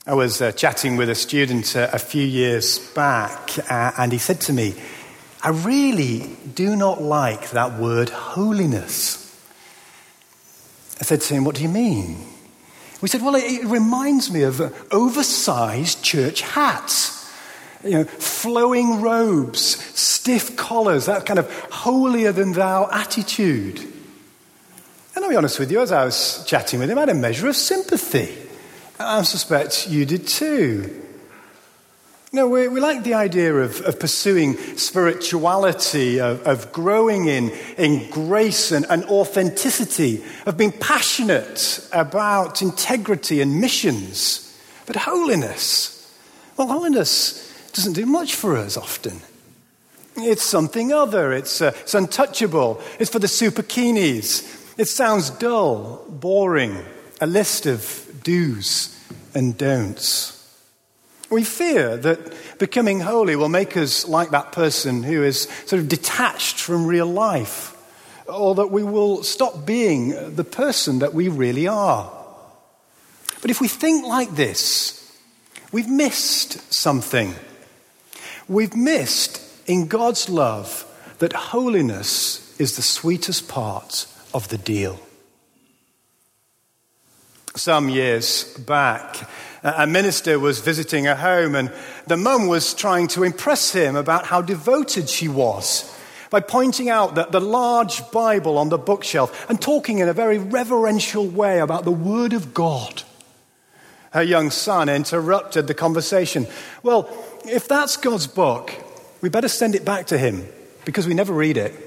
I was chatting with a student a few years back, and he said to me, I really do not like that word holiness. I said to him, what do you mean? We said, well, it reminds me of oversized church hats, flowing robes, stiff collars, that kind of holier-than-thou attitude. And I'll be honest with you, as I was chatting with him, I had a measure of sympathy. I suspect you did too. We like the idea of pursuing spirituality, of growing in grace and authenticity, of being passionate about integrity and missions. But holiness doesn't do much for us often. It's something other. It's untouchable. It's for the superkinis. It sounds dull, boring, a list of do's and don'ts. We fear that becoming holy will make us like that person who is sort of detached from real life, or that we will stop being the person that we really are. But if we think like this, we've missed something. We've missed in God's love that holiness is the sweetest part of the deal. Some years back, a minister was visiting a home, and the mum was trying to impress him about how devoted she was by pointing out that the large Bible on the bookshelf and talking in a very reverential way about the Word of God. Her young son interrupted the conversation. Well, if that's God's book, we better send it back to him because we never read it.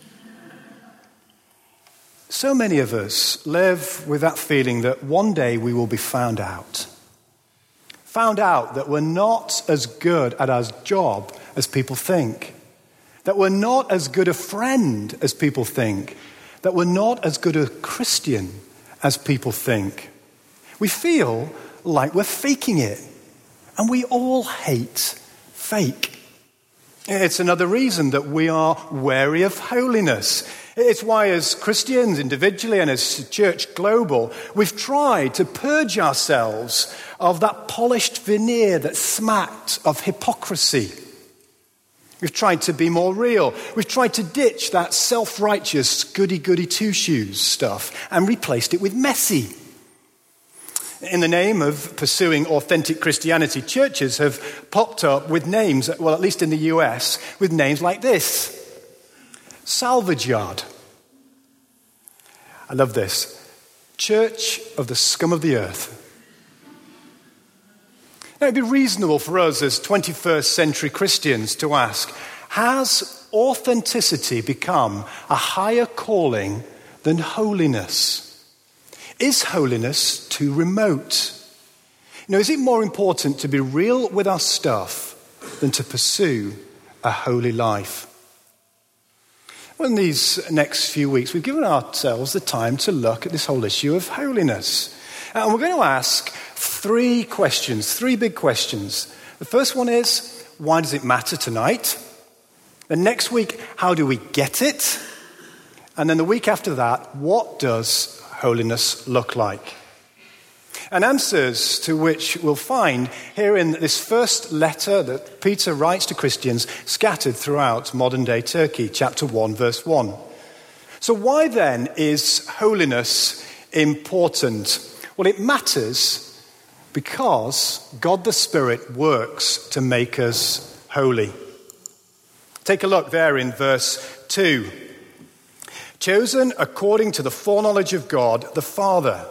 So many of us live with that feeling that one day we will be found out. Found out that we're not as good at our job as people think. That we're not as good a friend as people think. That we're not as good a Christian as people think. We feel like we're faking it. And we all hate fake. It's another reason that we are wary of holiness. It's why as Christians individually and as church global, we've tried to purge ourselves of that polished veneer that smacked of hypocrisy. We've tried to be more real. We've tried to ditch that self-righteous goody-goody two-shoes stuff and replaced it with messy. In the name of pursuing authentic Christianity, churches have popped up with names, well, at least in the US, with names like this. Salvage Yard. I love this. Church of the Scum of the Earth. Now, it'd be reasonable for us as 21st century Christians to ask, has authenticity become a higher calling than holiness? Is holiness too remote? Is it more important to be real with our stuff than to pursue a holy life? Well, in these next few weeks, we've given ourselves the time to look at this whole issue of holiness. And we're going to ask three big questions. The first one is, why does it matter tonight? The next week, how do we get it? And then the week after that, what does holiness look like? And answers to which we'll find here in this first letter that Peter writes to Christians scattered throughout modern-day Turkey, chapter 1, verse 1. So why then is holiness important? Well, it matters because God the Spirit works to make us holy. Take a look there in verse 2. Chosen according to the foreknowledge of God the Father.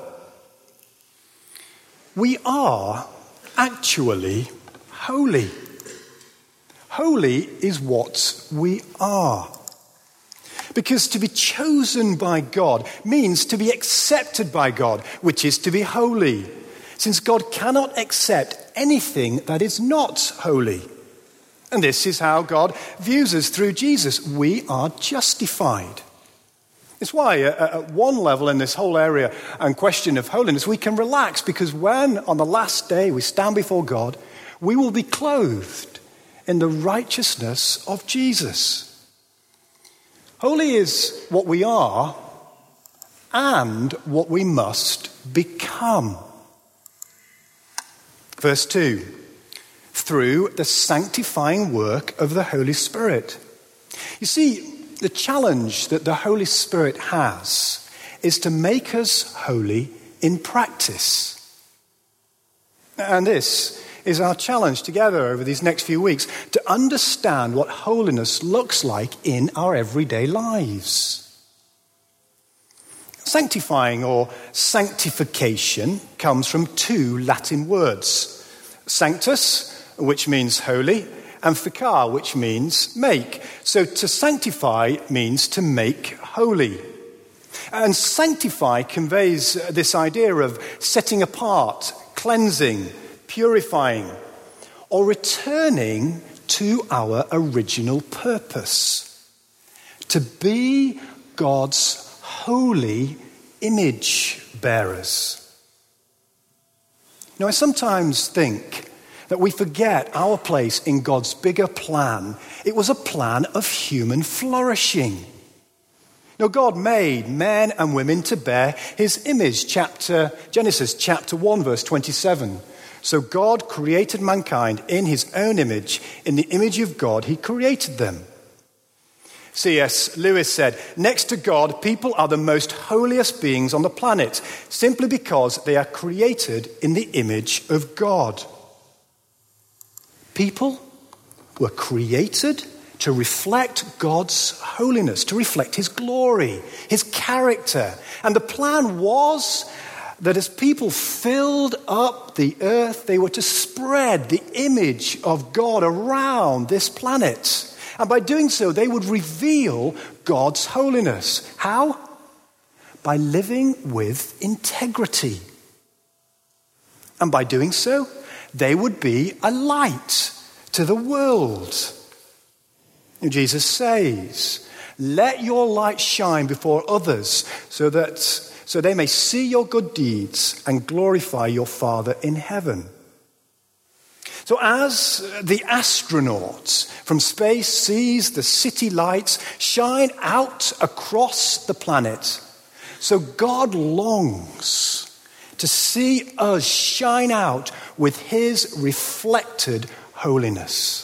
We are actually holy. Holy is what we are. Because to be chosen by God means to be accepted by God, which is to be holy, since God cannot accept anything that is not holy. And this is how God views us through Jesus. We are justified. It's why at one level in this whole area and question of holiness, we can relax, because when on the last day we stand before God, we will be clothed in the righteousness of Jesus. Holy is what we are and what we must become. Verse 2, through the sanctifying work of the Holy Spirit. You see, the challenge that the Holy Spirit has is to make us holy in practice. And this is our challenge together over these next few weeks, to understand what holiness looks like in our everyday lives. Sanctifying or sanctification comes from two Latin words. Sanctus, which means holy, and ficar, which means make. So to sanctify means to make holy. And sanctify conveys this idea of setting apart, cleansing, purifying, or returning to our original purpose. To be God's holy image bearers. Now, I sometimes think that we forget our place in God's bigger plan. It was a plan of human flourishing. Now, God made men and women to bear his image. Genesis chapter 1, verse 27. So God created mankind in his own image. In the image of God, he created them. C.S. Lewis said, next to God, people are the most holiest beings on the planet, simply because they are created in the image of God. People were created to reflect God's holiness, to reflect his glory, his character. And the plan was that as people filled up the earth, they were to spread the image of God around this planet. And by doing so, they would reveal God's holiness. How? By living with integrity. And by doing so, they would be a light to the world. And Jesus says, let your light shine before others so they may see your good deeds and glorify your Father in heaven. So as the astronaut from space sees the city lights shine out across the planet, so God longs to see us shine out with his reflected holiness.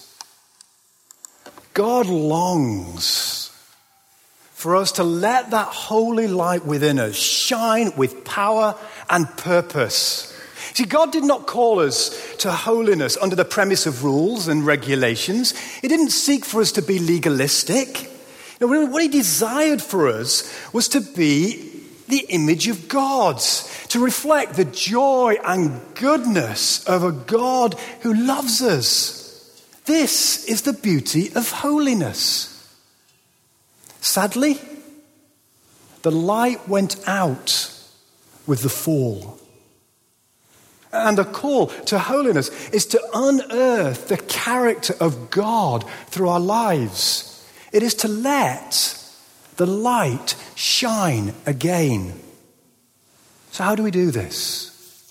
God longs for us to let that holy light within us shine with power and purpose. See, God did not call us to holiness under the premise of rules and regulations. He didn't seek for us to be legalistic. What he desired for us was to be the image of God, to reflect the joy and goodness of a God who loves us. This is the beauty of holiness. Sadly, the light went out with the fall. And the call to holiness is to unearth the character of God through our lives. It is to let the light shine again. So how do we do this?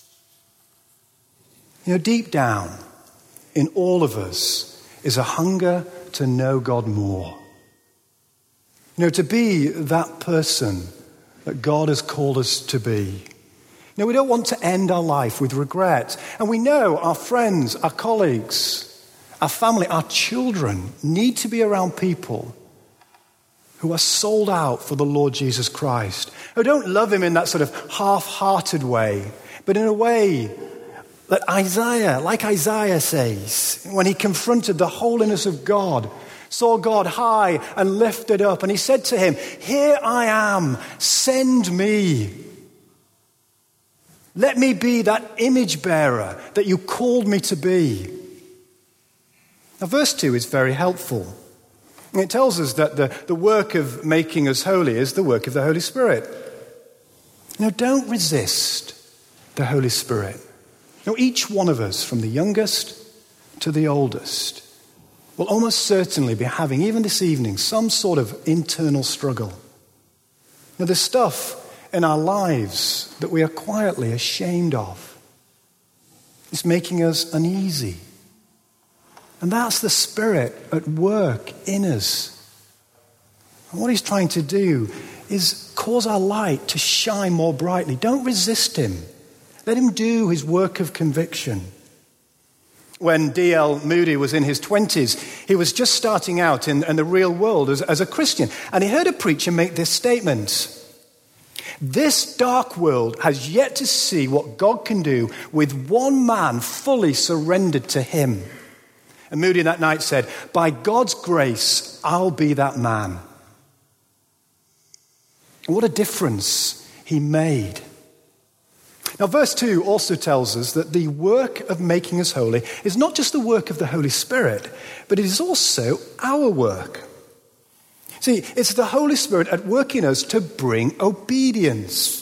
Deep down in all of us is a hunger to know God more. To be that person that God has called us to be. We don't want to end our life with regret. And we know our friends, our colleagues, our family, our children need to be around people who are sold out for the Lord Jesus Christ, who don't love him in that sort of half-hearted way, but in a way that Isaiah says, when he confronted the holiness of God, saw God high and lifted up, and he said to him, "Here I am, send me. Let me be that image bearer that you called me to be." Now, verse 2 is very helpful. It tells us that the work of making us holy is the work of the Holy Spirit. Don't resist the Holy Spirit. Each one of us, from the youngest to the oldest, will almost certainly be having, even this evening, some sort of internal struggle. There's stuff in our lives that we are quietly ashamed of. It's making us uneasy. And that's the Spirit at work in us. And what he's trying to do is cause our light to shine more brightly. Don't resist him. Let him do his work of conviction. When D.L. Moody was in his 20s, he was just starting out in the real world as a Christian. And he heard a preacher make this statement: "This dark world has yet to see what God can do with one man fully surrendered to him." And Moody that night said, "By God's grace, I'll be that man." And what a difference he made. Now, verse 2 also tells us that the work of making us holy is not just the work of the Holy Spirit, but it is also our work. See, it's the Holy Spirit at work in us to bring obedience.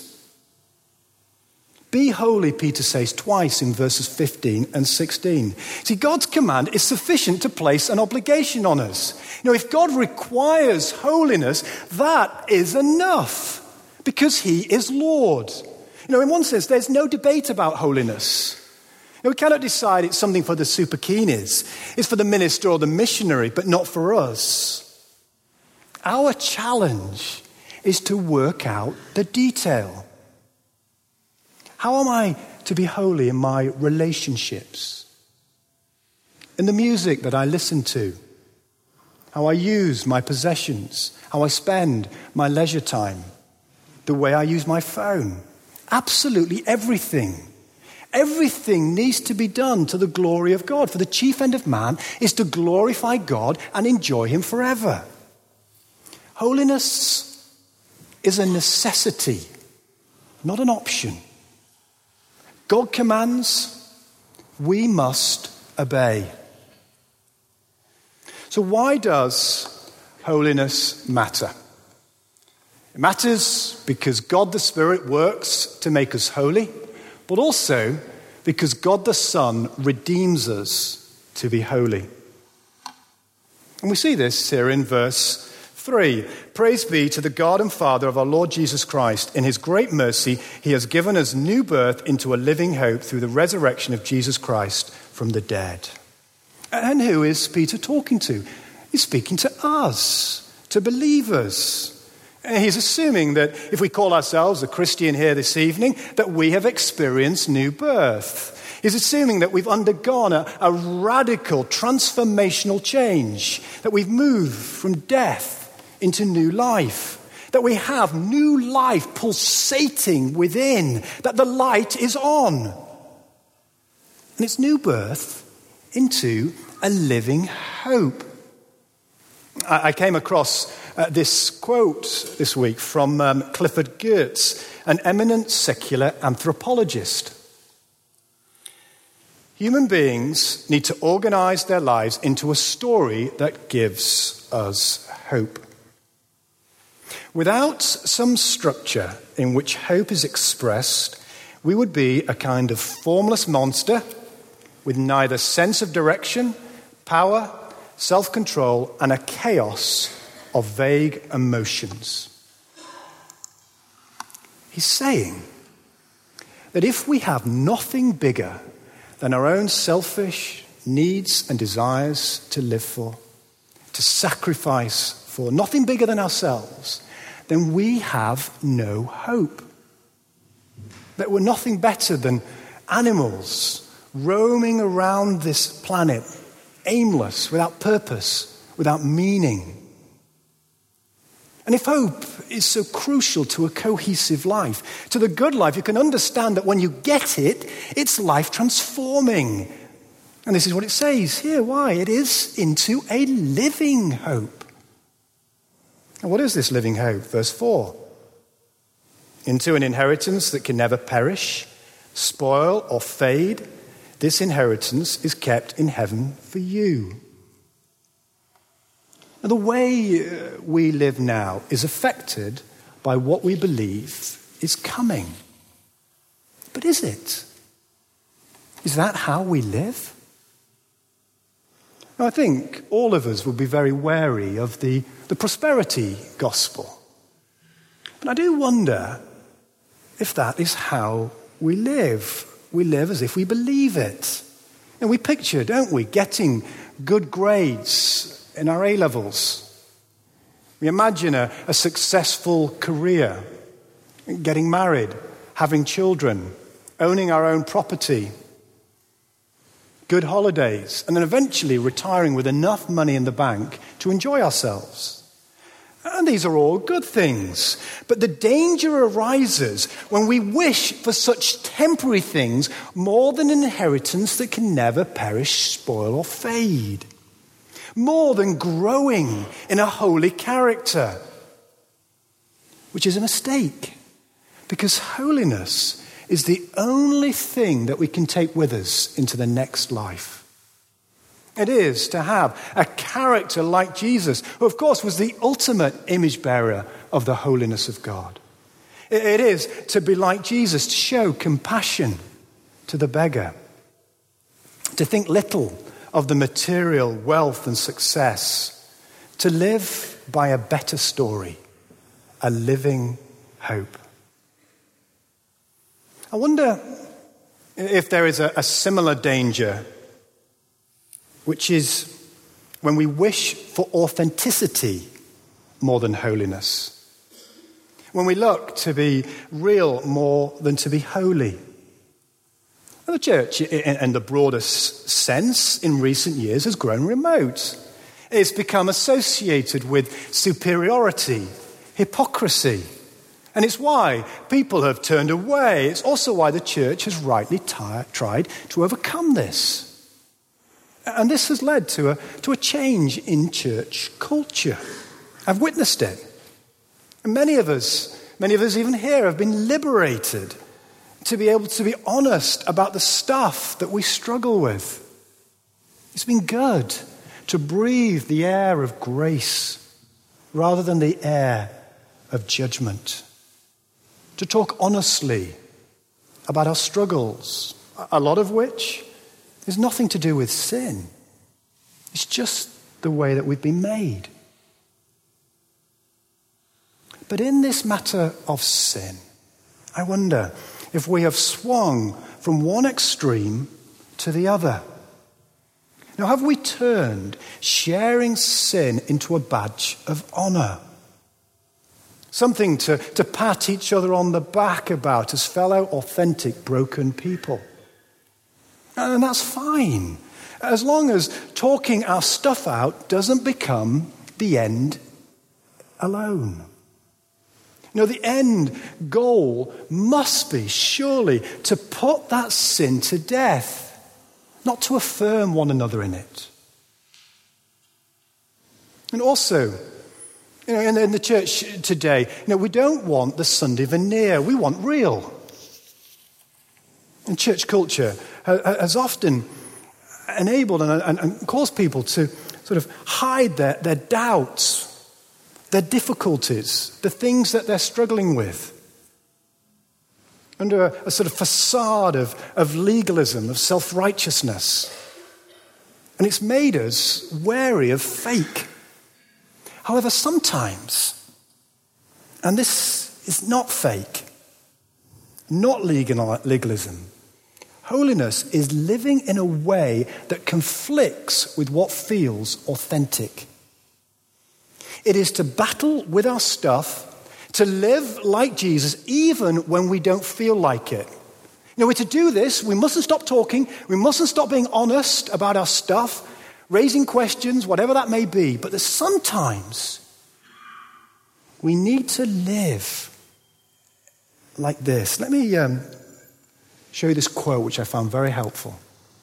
Be holy, Peter says twice in verses 15 and 16. See, God's command is sufficient to place an obligation on us. If God requires holiness, that is enough, because he is Lord. In one sense, there's no debate about holiness. We cannot decide it's something for the super keeners. It's for the minister or the missionary, but not for us. Our challenge is to work out the detail. How am I to be holy in my relationships? In the music that I listen to? How I use my possessions? How I spend my leisure time? The way I use my phone? Absolutely everything. Everything needs to be done to the glory of God. For the chief end of man is to glorify God and enjoy him forever. Holiness is a necessity, not an option. God commands, we must obey. So why does holiness matter? It matters because God the Spirit works to make us holy, but also because God the Son redeems us to be holy. And we see this here in verse 3. Praise be to the God and Father of our Lord Jesus Christ. In his great mercy, he has given us new birth into a living hope through the resurrection of Jesus Christ from the dead. And who is Peter talking to? He's speaking to us, to believers. And he's assuming that if we call ourselves a Christian here this evening, that we have experienced new birth. He's assuming that we've undergone a radical transformational change, that we've moved from death into new life, that we have new life pulsating within, that the light is on. And it's new birth into a living hope. I came across this quote this week from Clifford Geertz, an eminent secular anthropologist. Human beings need to organize their lives into a story that gives us hope. Without some structure in which hope is expressed, we would be a kind of formless monster with neither sense of direction, power, self-control, and a chaos of vague emotions. He's saying that if we have nothing bigger than our own selfish needs and desires to live for, to sacrifice for, nothing bigger than ourselves, then we have no hope. That we're nothing better than animals roaming around this planet, aimless, without purpose, without meaning. And if hope is so crucial to a cohesive life, to the good life, you can understand that when you get it, it's life transforming. And this is what it says here. Why? It is into a living hope. And what is this living hope? Verse 4. Into an inheritance that can never perish, spoil, or fade. This inheritance is kept in heaven for you. Now, the way we live now is affected by what we believe is coming. But is it? Is that how we live? Now, I think all of us will be very wary of the prosperity gospel. But I do wonder if that is how we live. We live as if we believe it. And we picture, don't we, getting good grades in our A-levels. We imagine a successful career, getting married, having children, owning our own property, good holidays, and then eventually retiring with enough money in the bank to enjoy ourselves. And these are all good things. But the danger arises when we wish for such temporary things more than an inheritance that can never perish, spoil, or fade. More than growing in a holy character. Which is a mistake. Because holiness is the only thing that we can take with us into the next life. It is to have a character like Jesus, who of course was the ultimate image bearer of the holiness of God. It is to be like Jesus, to show compassion to the beggar, to think little of the material wealth and success, to live by a better story, a living hope. I wonder if there is a similar danger, which is when we wish for authenticity more than holiness. When we look to be real more than to be holy. The church, in the broadest sense, in recent years has grown remote. It's become associated with superiority, hypocrisy. And it's why people have turned away. It's also why the church has rightly tried to overcome this. And this has led to a change in church culture. I've witnessed it. And many of us even here have been liberated to be able to be honest about the stuff that we struggle with. It's been good to breathe the air of grace rather than the air of judgment. To talk honestly about our struggles, a lot of which is nothing to do with sin. It's just the way that we've been made. But in this matter of sin, I wonder if we have swung from one extreme to the other. Now, have we turned sharing sin into a badge of honor? Something to pat each other on the back about as fellow authentic broken people. And that's fine, as long as talking our stuff out doesn't become the end alone. The end goal must be, surely, to put that sin to death, not to affirm one another in it. And also, in the church today, we don't want the Sunday veneer, we want real. And church culture has often enabled and caused people to sort of hide their doubts, their difficulties, the things that they're struggling with, under a sort of facade of legalism, of self-righteousness. And it's made us wary of fake. However, sometimes, and this is not fake, not legalism, holiness is living in a way that conflicts with what feels authentic. It is to battle with our stuff, to live like Jesus even when we don't feel like it. We're to do this, we mustn't stop talking, we mustn't stop being honest about our stuff, raising questions, whatever that may be. But there's sometimes we need to live like this. Let me show you this quote, which I found very helpful.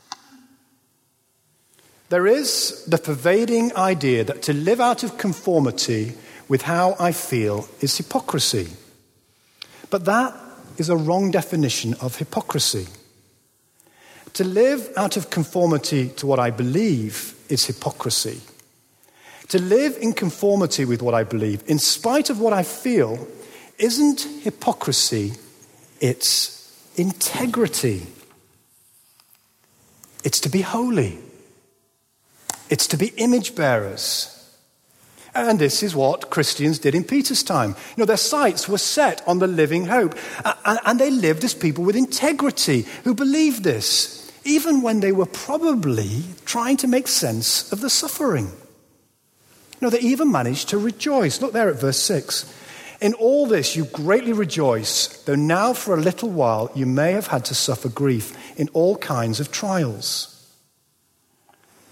There is the pervading idea that to live out of conformity with how I feel is hypocrisy. But that is a wrong definition of hypocrisy. To live out of conformity to what I believe is hypocrisy. To live in conformity with what I believe, in spite of what I feel, isn't hypocrisy, it's integrity. It's to be holy. It's to be image bearers. And this is what Christians did in Peter's time. Their sights were set on the living hope. And they lived as people with integrity who believed this, even when they were probably trying to make sense of the suffering. They even managed to rejoice. Look there at verse 6. In all this you greatly rejoice, though now for a little while you may have had to suffer grief in all kinds of trials.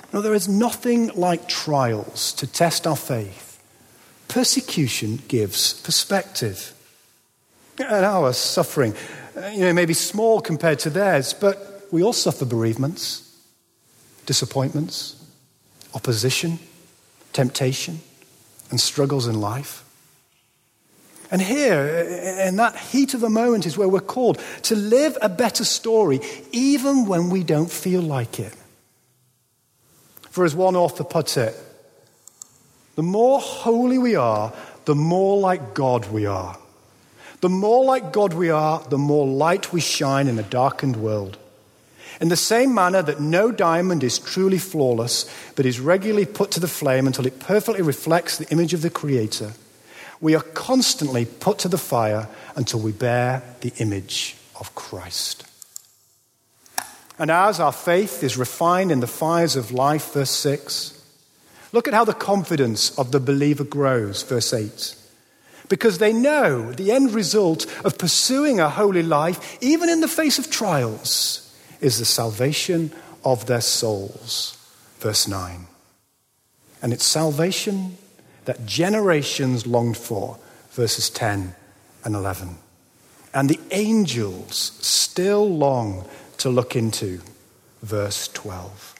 No, there is nothing like trials to test our faith. Persecution gives perspective. And our suffering, may be small compared to theirs, but we all suffer bereavements, disappointments, opposition, temptation, and struggles in life. And here, in that heat of the moment, is where we're called to live a better story, even when we don't feel like it. For as one author puts it, the more holy we are, the more like God we are. The more like God we are, the more light we shine in a darkened world. In the same manner that no diamond is truly flawless, but is regularly put to the flame until it perfectly reflects the image of the Creator, we are constantly put to the fire until we bear the image of Christ. And as our faith is refined in the fires of life, verse 6, look at how the confidence of the believer grows, verse 8. Because they know the end result of pursuing a holy life, even in the face of trials, is the salvation of their souls. Verse 9. And it's salvation that generations longed for. Verses 10 and 11. And the angels still long to look into. Verse 12.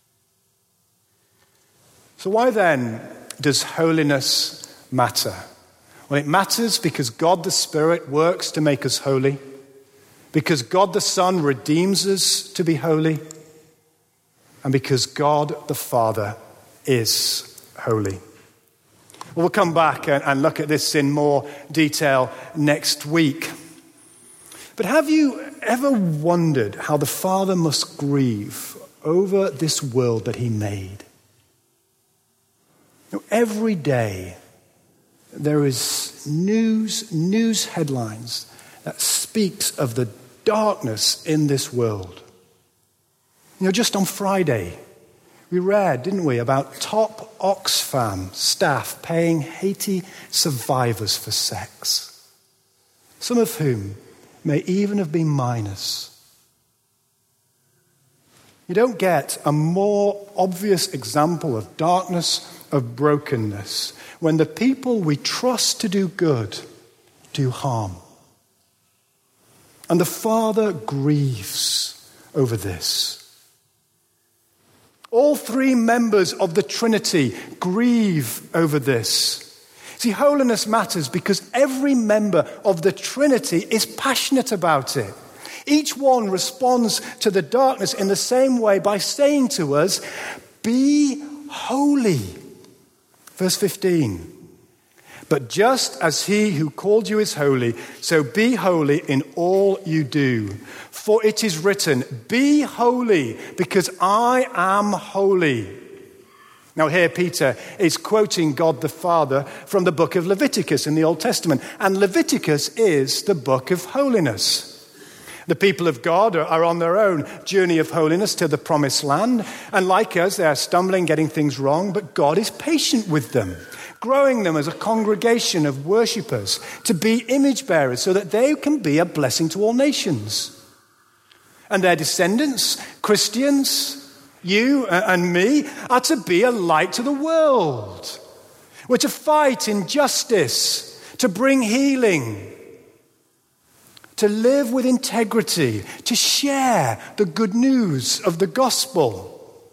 So why then does holiness matter? Well, it matters because God the Spirit works to make us holy, because God the Son redeems us to be holy, and because God the Father is holy. Well, we'll come back and look at this in more detail next week. But have you ever wondered how the Father must grieve over this world that he made? Every day, there is news headlines that speaks of the darkness in this world. Just on Friday, we read, didn't we, about top Oxfam staff paying Haiti survivors for sex, some of whom may even have been minors. You don't get a more obvious example of darkness, of brokenness, when the people we trust to do good do harm. And the Father grieves over this. All three members of the Trinity grieve over this. See, holiness matters because every member of the Trinity is passionate about it. Each one responds to the darkness in the same way by saying to us, be holy. Verse 15. But just as he who called you is holy, so be holy in all you do. For it is written, be holy because I am holy. Now here Peter is quoting God the Father from the book of Leviticus in the Old Testament. And Leviticus is the book of holiness. The people of God are on their own journey of holiness to the promised land. And like us, they are stumbling, getting things wrong. But God is patient with them, growing them as a congregation of worshippers to be image bearers so that they can be a blessing to all nations. And their descendants, Christians, you and me, are to be a light to the world. We're to fight injustice, to bring healing, to live with integrity, to share the good news of the gospel.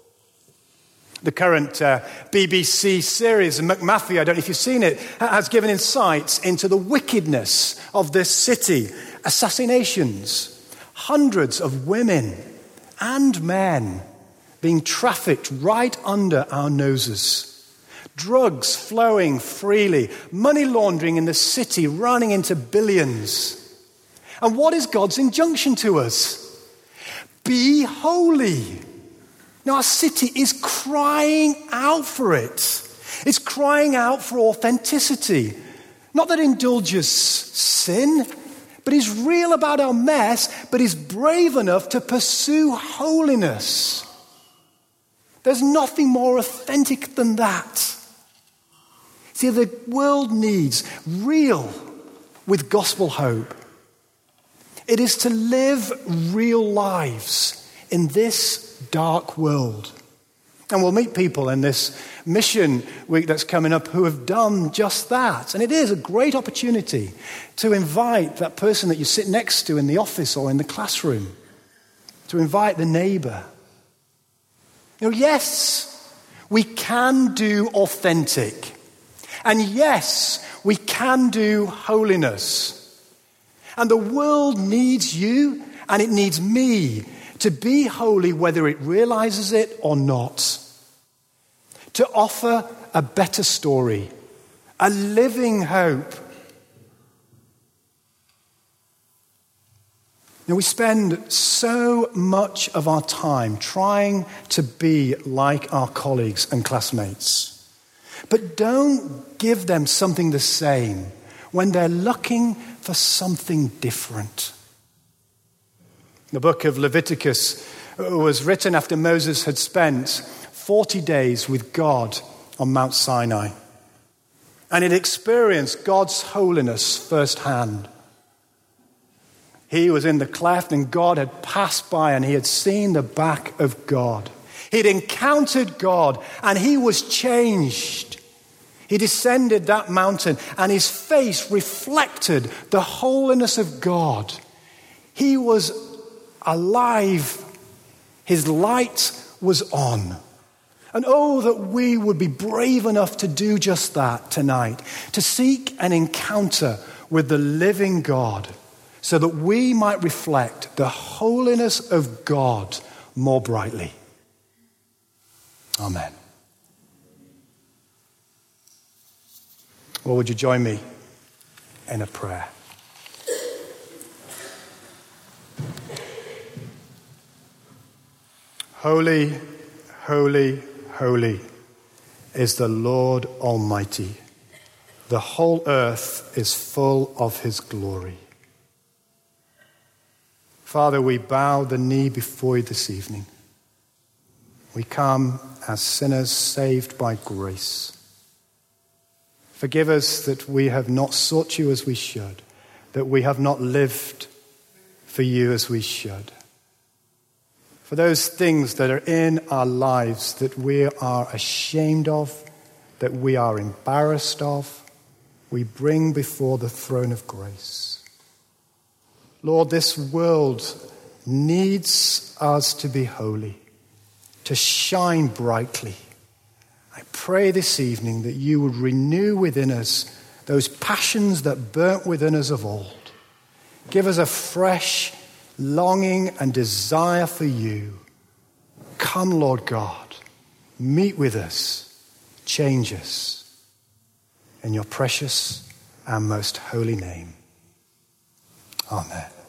The current BBC series, McMaffey, I don't know if you've seen it, has given insights into the wickedness of this city. Assassinations, hundreds of women and men being trafficked right under our noses. Drugs flowing freely, money laundering in the city running into billions. And what is God's injunction to us? Be holy. Now, our city is crying out for it. It's crying out for authenticity. Not that indulges sin, but is real about our mess, but is brave enough to pursue holiness. There's nothing more authentic than that. See, the world needs real with gospel hope. It is to live real lives in this dark world. And we'll meet people in this mission week that's coming up who have done just that. And it is a great opportunity to invite that person that you sit next to in the office or in the classroom, to invite the neighbor. Yes, we can do authentic. And yes, we can do holiness. And the world needs you and it needs me to be holy whether it realizes it or not. To offer a better story, a living hope. We spend so much of our time trying to be like our colleagues and classmates. But don't give them something the same when they're looking for something different. The book of Leviticus was written after Moses had spent 40 days with God on Mount Sinai. And he'd experienced God's holiness firsthand. He was in the cleft and God had passed by and he had seen the back of God. He'd encountered God and he was changed. He descended that mountain and his face reflected the holiness of God. He was alive. His light was on. And oh, that we would be brave enough to do just that tonight, to seek an encounter with the living God so that we might reflect the holiness of God more brightly. Amen. Well, would you join me in a prayer? Holy, holy, holy is the Lord Almighty. The whole earth is full of his glory. Father, we bow the knee before you this evening. We come as sinners saved by grace. Forgive us that we have not sought you as we should, that we have not lived for you as we should. For those things that are in our lives that we are ashamed of, that we are embarrassed of, we bring before the throne of grace. Lord, this world needs us to be holy, to shine brightly. I pray this evening that you would renew within us those passions that burnt within us of old. Give us a fresh longing and desire for you. Come, Lord God, meet with us, change us. In your precious and most holy name. Amen.